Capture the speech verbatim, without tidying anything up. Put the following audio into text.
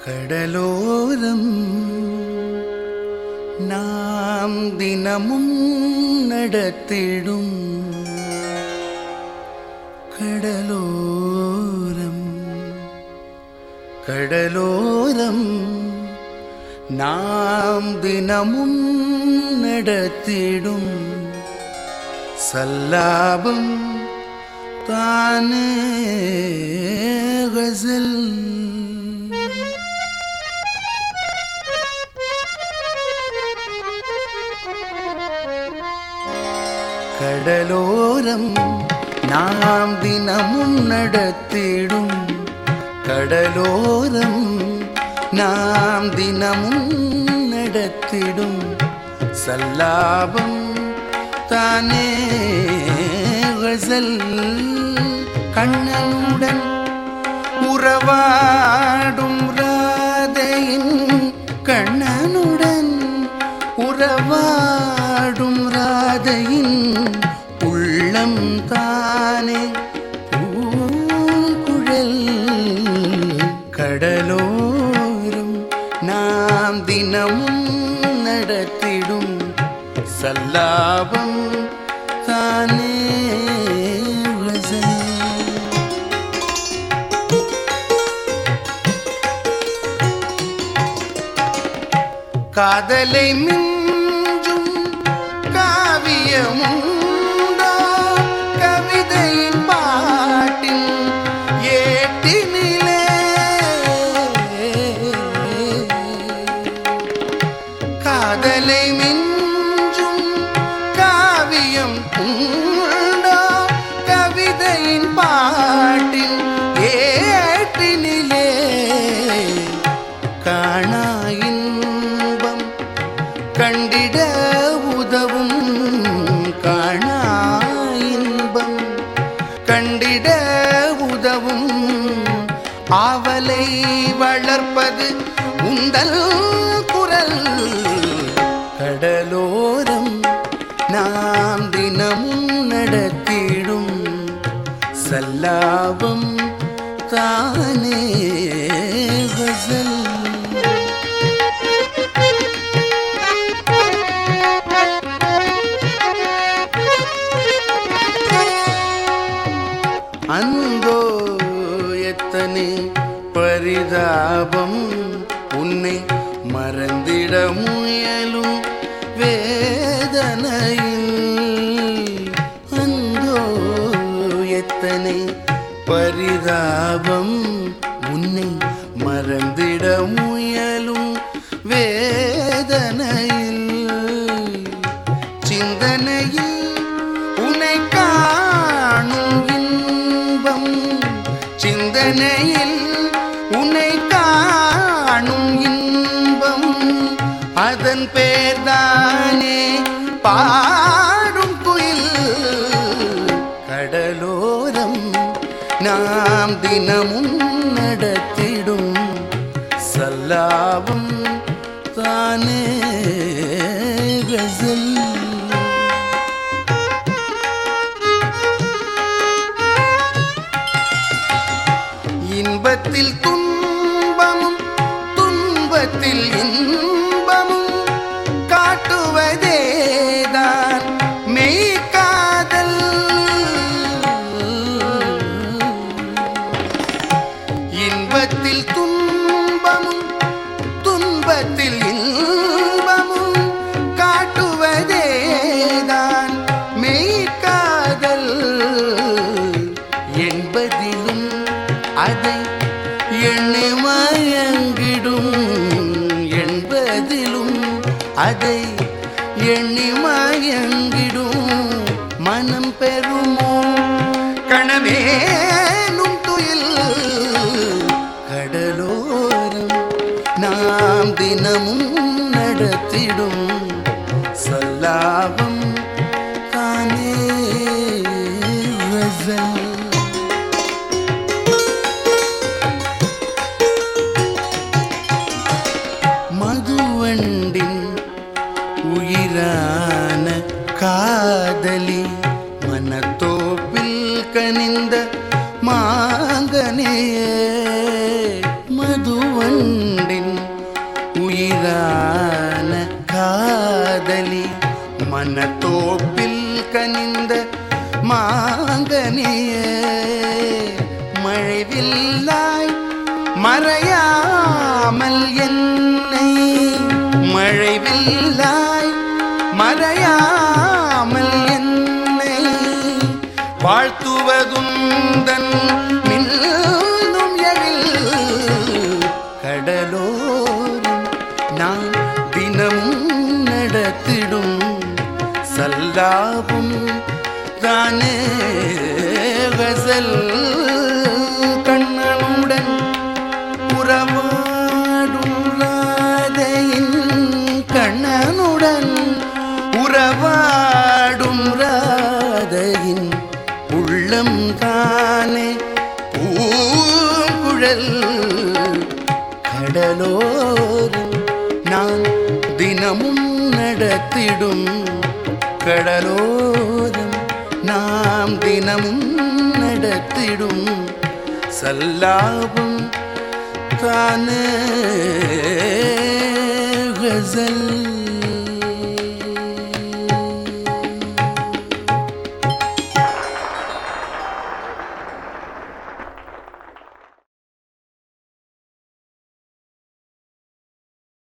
கடலோரம் நாம் தினமும் நடத்திடும் கடலோரம் கடலோரம் நாம் தினமும் நடத்திடும் சல்லாபம் தானே கஸல். கடலோரம் நாம் தினமும் நடத்திடும் கடலோரம் நாம் தினமும் நடத்திடும் சல்லாபம் தானே கஸல். கண்ணனுடன் உறவாடும் ராதையின் கண்ணனுடன் உறவாடும் ராதையின் உள்ளம் தானே பூங்குழல். கடலோரம் நாம் தினமும் நடத்திடும் சல்லாபம் தானே கஸல். காதலை மிஞ்சும் காவியமுண்டோ கவிதையின் பாட்டின் ஏட்டினிலே. காதலை மிஞ்சும் காவியம் உண்டோ கவிதையின் பாட்டின் ஏட்டினிலே. காணாயின் கண்டிட உதவும் காணா இன்பம் கண்டிட உதவும் ஆவலை வளர்ப்பது உந்தல் குரல். கடலோரம் நாம் தினமும் நடத்திடும் சல்லாபம் தானே கஸல். அந்தோ எத்தனை பரிதாபம் உன்னை மறந்திட முயலும் வேதனையில். அந்தோ எத்தனை பரிதாபம் உன்னை மறந்திட முயலும் வேதனையில். சிந்தனையில் உன்னை காணும் இன்பம் சிந்தனையில் உன்னை காணும் இன்பம் அதன் பேர்தானே பாடும் குயில். கடலோரம் நாம் தினமும் நடத்திடும் சல்லாபம் தானே கஸல். இன்பத்தில் துன்பமும் துன்பத்தில் இன்பமும் காட்டுவதேதான் மெய்காதல். இன்பத்தில் துன்பமும் துன்பத்தில் இன்பமும் காட்டுவதேதான் மெய்காதல். என்பதிலும் அதை எண்ணி மயங்கிடும் என்பதிலும் அதை எண்ணி மயங்கிடும் மனம் பெறுமோ கணமேனும் துயில். கடலோரம் நாம் தினமும் நடத்திடும் சல்லாபம் தானே கஸல். மதுவண்டின் உயிரான காதலி மனத்தோப்பில் கனிந்த கனியே மழைவில்லாய் மறையாமல் என்னை மழைவில்லாய் மறையாமல் என்னை வாழ்த்துவதுந்தன் மின்னும் எழில் கடலோரம் நான் தினமும் நடத்திடும் சல்லாபம் தானே கசல் கண்ணனுடன் உறவாடும் ராதையின் கண்ணனுடன் உறவாடும் ராதையின் உள்ளம் தானே பூங்குழல் கடலோரம் நான் தினமும் நடத்திடும் கடலோரம் நாம் தினமும் நடத்திடும் சல்லாபம் தானே கஸல்.